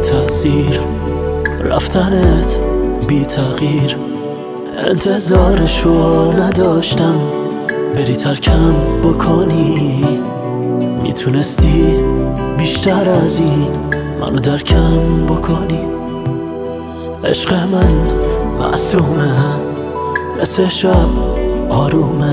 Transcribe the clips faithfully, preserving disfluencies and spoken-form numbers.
تأثیر، رفتنت بی تغییر. انتظارشو نداشتم بری ترکم بکنی، میتونستی بیشتر از این منو درکم بکنی. عشق من معصومه مثل شب آرومه،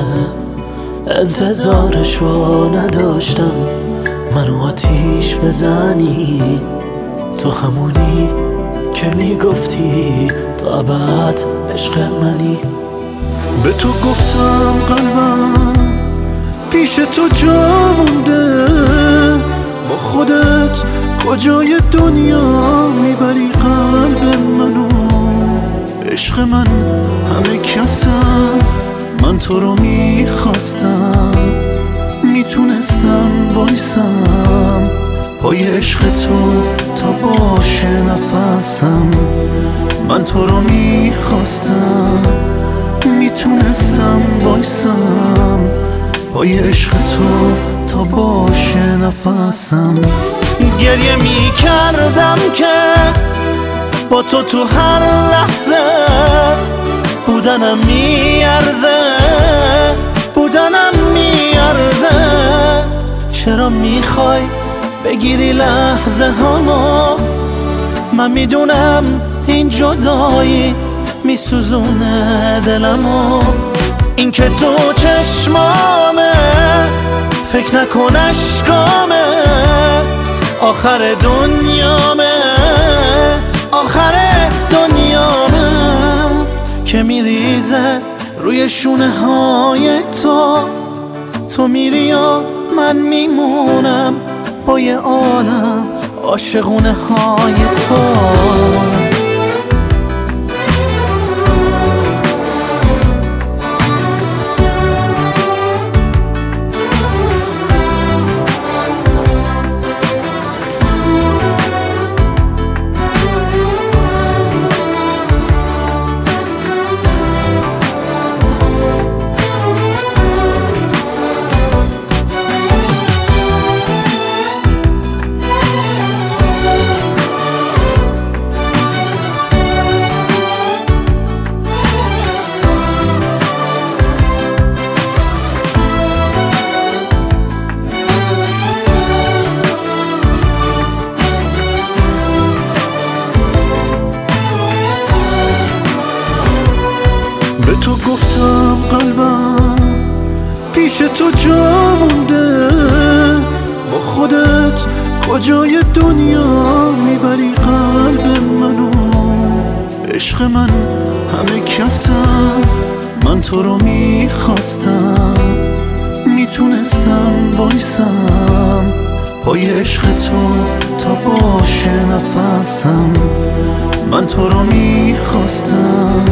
انتظارشو نداشتم منو آتیش بزنی. تو همونی که میگفتی تا ابد عشق منی. به تو گفتم قلبم پیش تو جا مونده، با خودت کجای دنیا میبری قلب منو. عشق من همه کسم، من تو رو میخواستم، میتونستم وایسم پای عشق تو تا باشه نفسم. من تو رو میخواستم، میتونستم وایسم پای عشق تو تا باشه نفسم. گریه میکردم که با تو تو هر لحظه بودنم میارزه، بودنم میارزه. چرا میخوای بگیری لحظه هامو؟ من میدونم این جدایی میسوزونه دلمو. این که تو چشمامه فکر نکن اشکامه، آخر دنیامه آخر دنیامه که میریزه روی شونه های تو. تو میری و من میمونم با یه عالم عاشقونه های تو. به تو گفتم قلبم پیش تو جا مونده، با خودت کجای دنیا میبری قلب منو. عشق من همه کسم، من تو رو میخواستم، میتونستم وایسم پای عشق تو تا باشه نفسم. من تو رو میخواستم،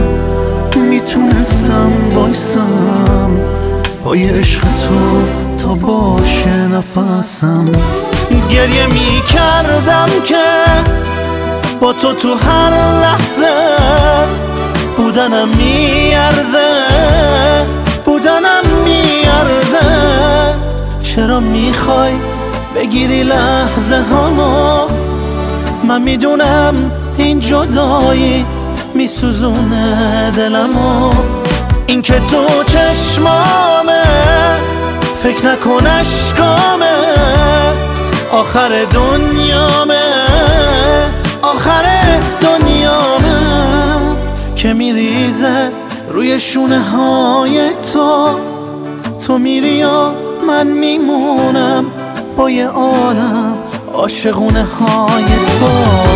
میتونستم وایسم پای عشق تو تا باشه نفسم. گریه میکردم که با تو تو هر لحظه بودنم میارزه، بودنم میارزه. چرا میخوای بگیری لحظه هامو؟ من میدونم این جدایی میسوزونه دلمو. این که تو چشمامه فکر نکن اشکامه، آخر دنیامه آخر دنیامه که میریزه روی شونه های تو. تو میری و من میمونم با یه عالم عاشقونه های تو.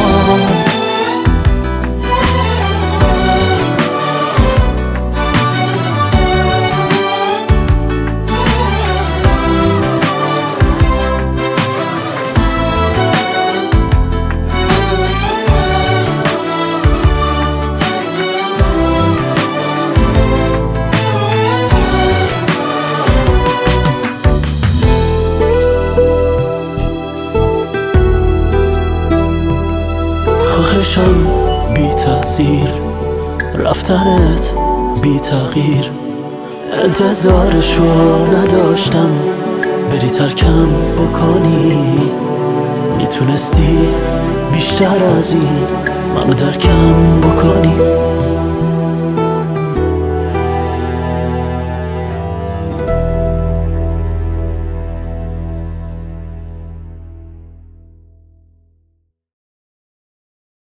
خواهشم بی تأثیر، رفتنت بی تغییر. انتظارشو نداشتم بری ترکم بکنی، میتونستی بیشتر از این منو درکم بکنی.